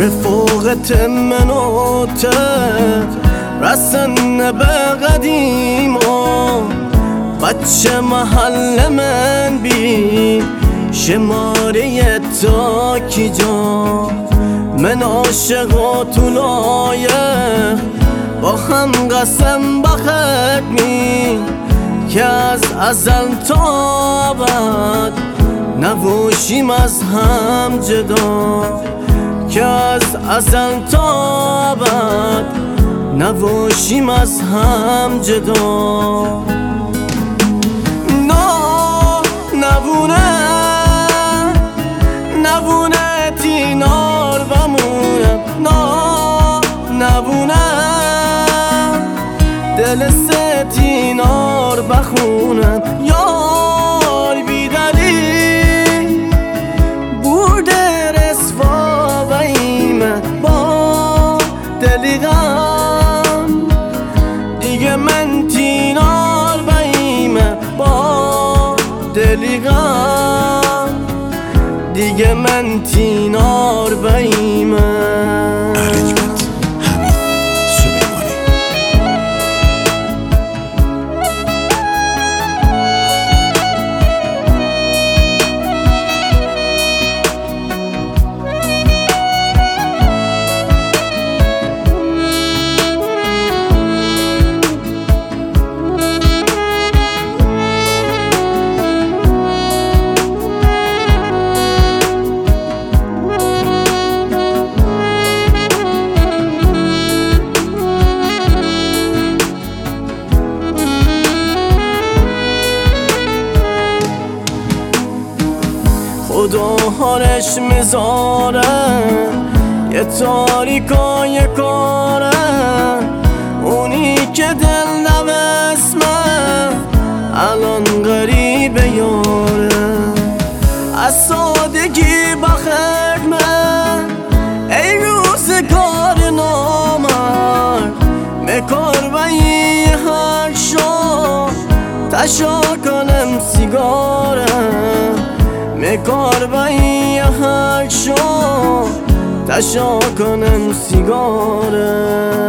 رفاقت من و رسن به قدیما بچه محل من بی شماره تا کی جا من عاشق و تو لایق با هم قسم بخت می که از ازل تا ابد نباشیم از هم جدا که از ازل تا ابد نباشیم از هم جدا نبونه تینار بمونم نبونه دل ستینار بخونم یار بیدلی برده رسوا و ایمه با دلی غم دیگه من تینار و ایمه با دلی غم دیگه من تینار بایمم خدا حالش میذاره یه تاریکای کاره اونی که دل نوسمه الان غریبه یاره از سادگی بخرمه ای روزگار نامرد مکار بایی هر شو تشا کنم سیگاره مکار بایی هر شو تشا کنم سیگاره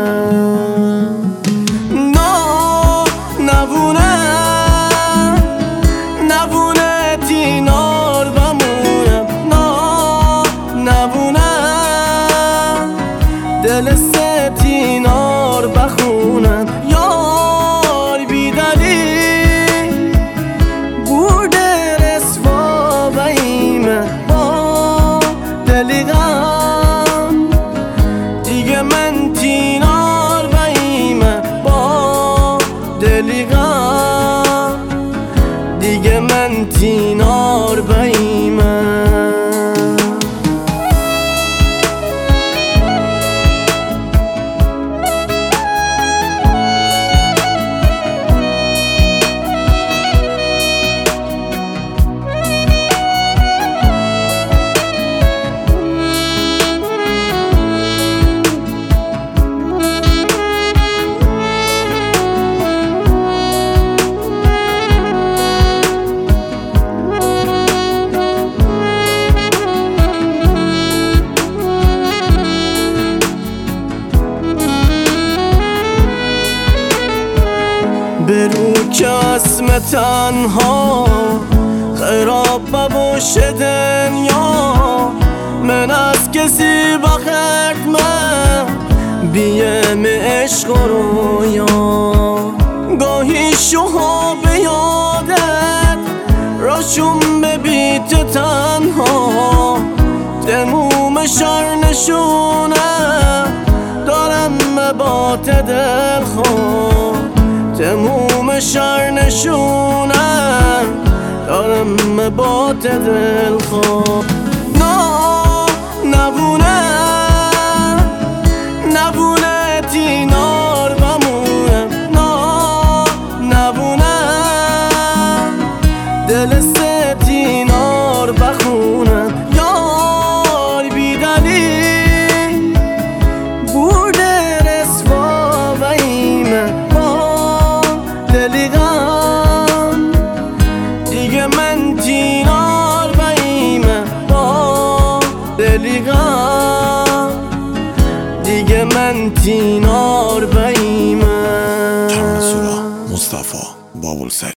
نبونه تینار بمونم نبونه دل ستینار بخونم یار بیدلی برده رسوا و ایمه با دلی غم دیگه من تینار و ایمه با دلی غم دیگه من تینار و ایمه برو که اسم تنها خراب باشه دنیا من از کسی بخرد من بیم عشق و رویا گاهی شوها به یادت راشون به بیت تنها تموم شر نشونه دارم مبات دل خواه تموم شر نشونم دارم مبات دل خواه نبونه تینار بمونم نبونه دل ستینار بخونم یار بیدلی برده رسوا و ایمه با دلی غم دیگه من تینار و ایمه با دلی غم من تینار بیمه ترانه سورا مصطفی بابل سری